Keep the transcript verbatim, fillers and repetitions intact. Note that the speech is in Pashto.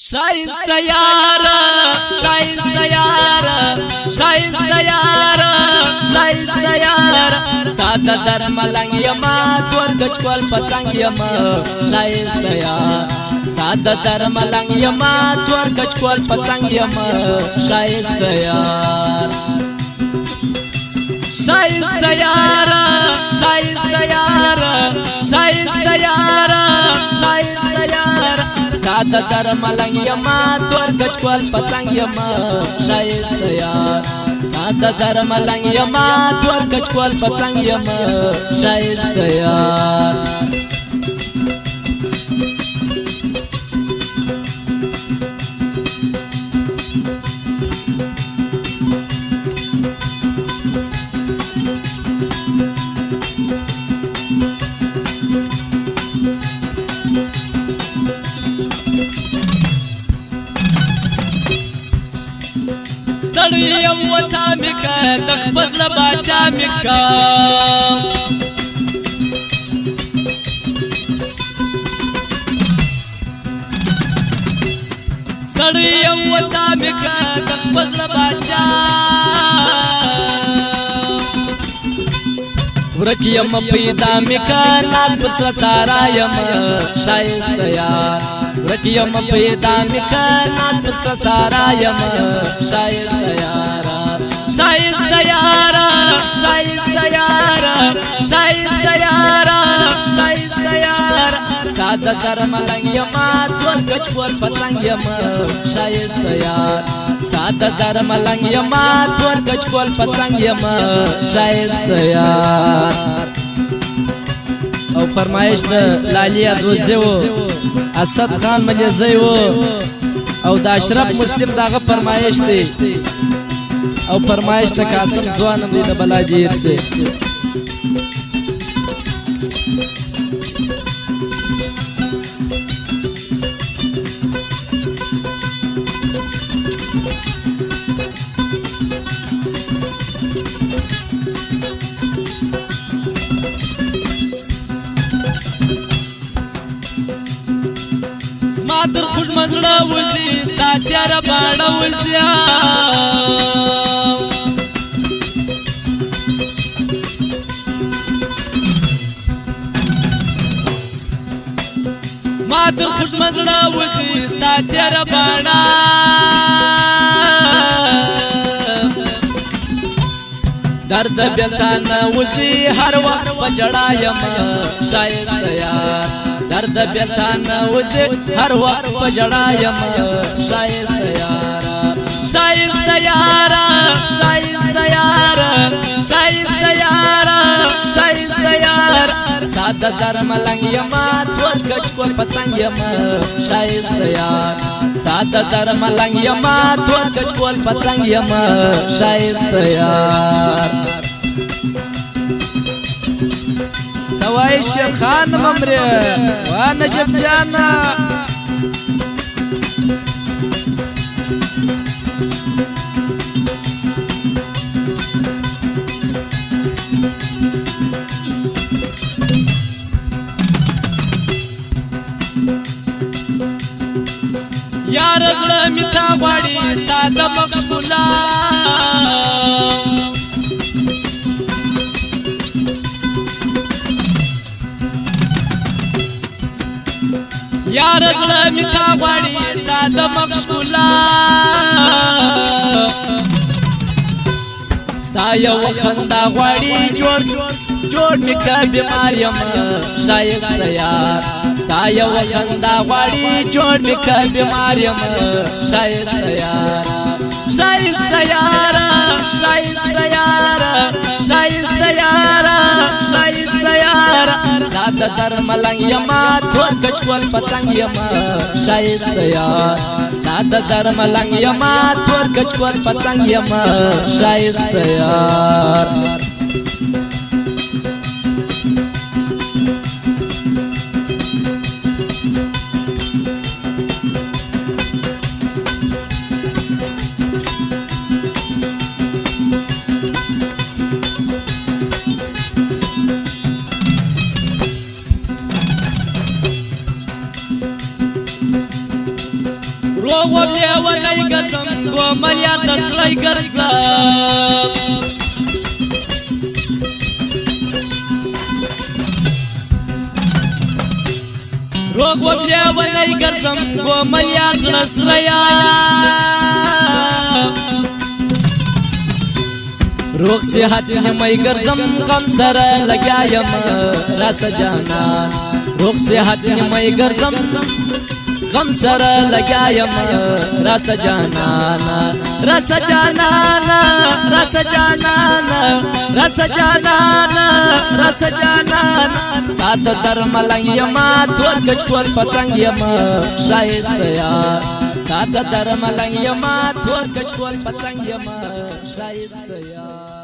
شایسته یارا شایسته یارا شایسته یارا شایسته یارا ستاد در ملنګ یما تور گچکول پڅنګ یما شایسته یارا ستاد در ملنګ یما تور گچکول پڅنګ یما شایسته یارا شایسته یارا شایسته یارا شایسته یارا شایسته یارا ستاد در ملنګ یما تور گچکول پڅنګ یما شایسته یارا ستاد در ملنګ یما تور گچکول پڅنګ یما شایسته یارا یم وڅا میکا د خپل باچا میکا ستړی یم وڅا میکا د خپل باچا ورکی یم پیدا میکا ناس پس سارا یم شایسته یار ورکی یم پیدا میکا ناس پس سارا یم شایسته یارا شایسته یارا شایسته یارا شایسته یارا شایسته یارا ستاد در ملنګ یما تور گچکول پڅنګ یما شایسته یار ستاد در ملنګ یما تور گچکول پڅنګ یما شایسته یار او فرمایش د لالیه دوزه و اسد خان مجزی و او د اشرف مسلم داغه فرمایش دی او فرمایش د قاسم ځوان دی د بلاجیر سے در خوش مزړه وزي ستا تیاره باڼه وزیا زما در خوش مزړه وزي ستا تیاره باڼه درد بیلتانه وزي هر وخت په جړا یم شایسته یار درد بیلتانه وزي هر وخت په جړا یم شایسته یارا شایسته یارا شایسته یارا شایسته یارا شایسته یارا ستاد در ملنګ یما تور گچکول پڅنګ یما شایسته یارا ستاد در ملنګ یما تور گچکول پڅنګ یما شایسته یارا سوای شیر خان ممره و نجف جانا یار زړه می تا غواړي ستا د مخشولا یار زړه می تا غواړي ستا د مخشولا ستا یو خندا غواړي جوړ جوړ می کا بیمار یم شایسته یار ستا یو خندا غواړي جوړ می کا بیمار یم شایسته یار شایسته یار شایسته یار شایسته یار شایسته یار ستاد در ملنګ یما تور گچکول پڅنګ یما شایسته یار ستاد در ملنګ یما تور گچکول پڅنګ یما شایسته یار روغ و لیونی گرزم کوملیا تسلی گرزم روغ و لیونی گرزم کوملیا زرسریا روغ صحت نمی گرزم غم سر لگایم راس جانان روغ صحت نمی گرزم غم سر لگایم راس جانانا راس جانانا راس جانانا راس جانانا راس جانانا ستاد در ملنگ یما تور کچ کور پتنگ یما شایست یار ستاد در ملنگ یما تور کچ کور پتنگ یما شایست یار